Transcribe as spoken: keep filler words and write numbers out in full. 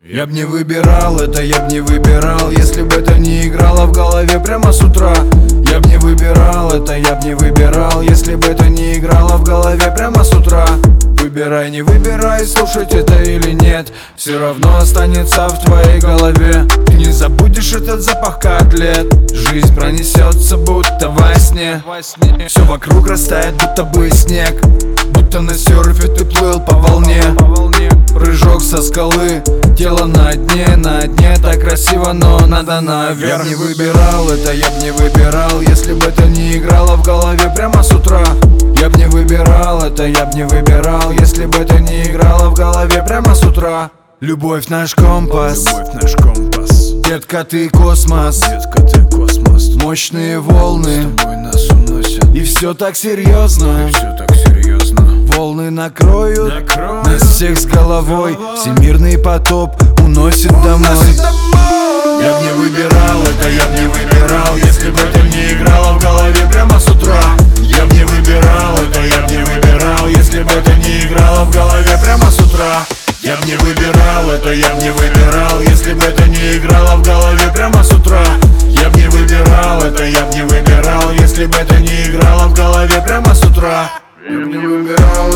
Я б не выбирал это, я б не выбирал, если бы это не играло в голове прямо с утра. Я б не выбирал это, я б не выбирал, если бы это не играло в голове прямо с утра. Выбирай, не выбирай, слушать это или нет, все равно останется в твоей голове. Ты не забудешь этот запах котлет, жизнь пронесется будто во сне. Все вокруг растает, будто бы снег, будто на серфе ты плыл по волне. Прыжок со скалы, тело на дне, на дне так красиво, но надо наверх. Я б не выбирал это, я б не выбирал, если бы это не играло в голове прямо с утра. Я б не выбирал это, я б не выбирал, если бы это не играло в голове прямо с утра. Любовь наш компас, Любовь наш компас. Детка, ты космос, Детка, ты космос. мощные волны, С тобой нас уносят. и все так серьезно. И все так серьезно. Волны накроют Накроют нас всех с головой, всемирный потоп уносит домой. Я б не выбирал это, я б не выбирал, если бы это не играло в голове прямо с утра. Я б не выбирал это, я б не выбирал, если бы это не играло в голове прямо с утра. Я б не выбирал это, я б не выбирал, если бы это не играло в голове прямо с утра. Я б не выбирал это, я б не выбирал, если бы это не играло в голове прямо с утра. Я б не выбирал